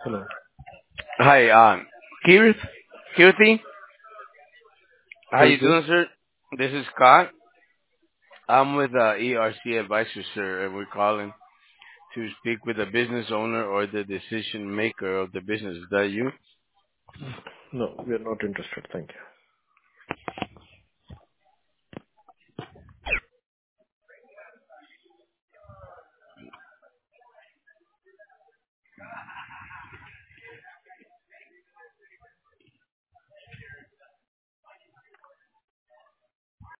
Hello. Hi, Kirth, Kirti, how Who is you this? doing, sir? This is Scott. I'm with ERC Advisors, sir, and we're calling to speak with the business owner or the decision maker of the business. Is that you? No, we are not interested. Thank you.